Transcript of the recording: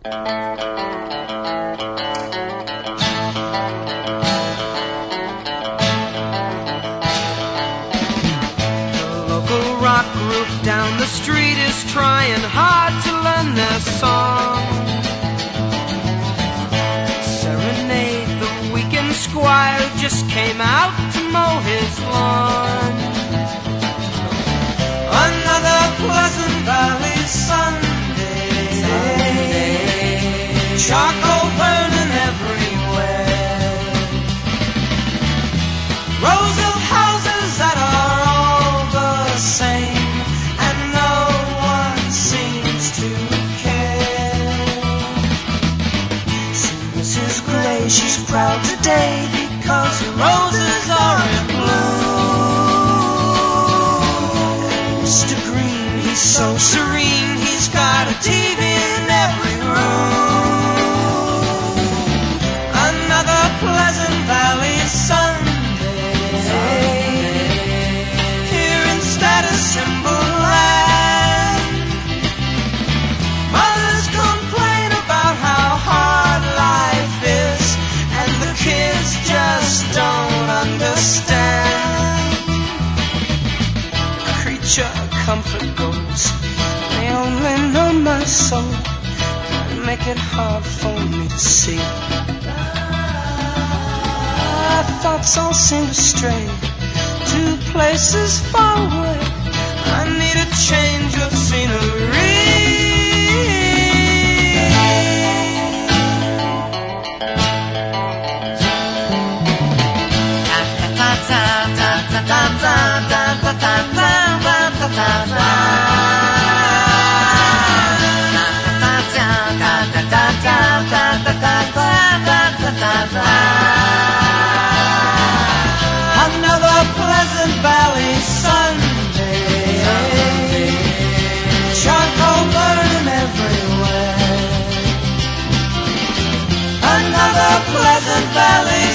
Rock group down the street is trying hard to learn their song. Serenade the weekend squire who just came out to mow his lawn. Another Pleasant Valley Sunday, charcoal burning everywhere, rows of houses that are all the same, and no one seems to care. See Mrs. Gray, she's proud today because the roses are in bloom. Mr. Green, he's so serene, he's got a TV in every room. Another Pleasant Valley Sunday, here in Status Symbol Land. Mothers complain about how hard life is, and the kids just don't understand. Creature comfort goes, they only know my soul and make it hard for me to see. My thoughts all seem to stray to places far away. I need a change of scenery. Another Pleasant Valley Sunday, charcoal burning everywhere. Another Pleasant Valley